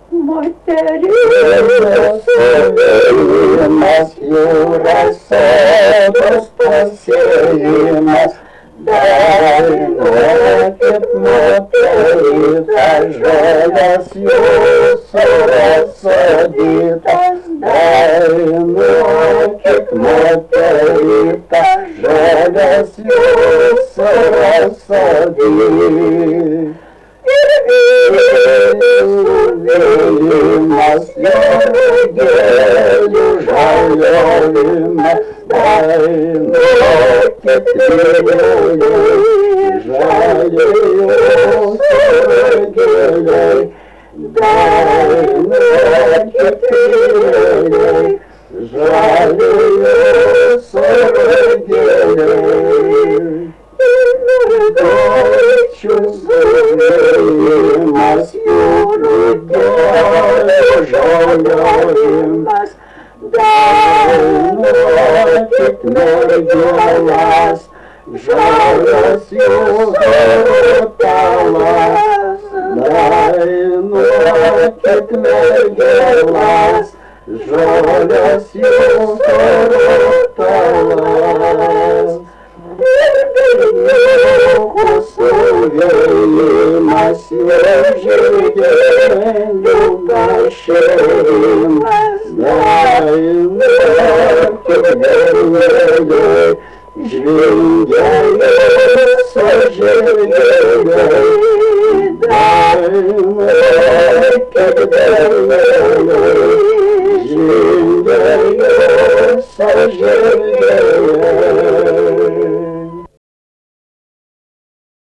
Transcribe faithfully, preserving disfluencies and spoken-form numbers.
Moteris stovėjimas, jūras sodos pasėjimas, dainuokit moterytą, žolės jūsų rasodytas, dainuokit moterytą, žolės jūsų rasodytas. Ir vėjimas, jorgėlių žaliojimas, dainuokit vėjeliai, žaliojimus jorgėliai, dainuokit vėjeliai, žaliojimus jorgėliai. Mergaičių stovėjimas, jūrų dėlio žaliojimas, dainuokit mergelas, žalias jūsų talas, dainuokit mergelas, žalias jūsų talas. Ir berniukų stovėjimas, žirgelių pašėjimas, dainuokit berniukai, žvingeliai su žirgeliai, dainuokit berniukai.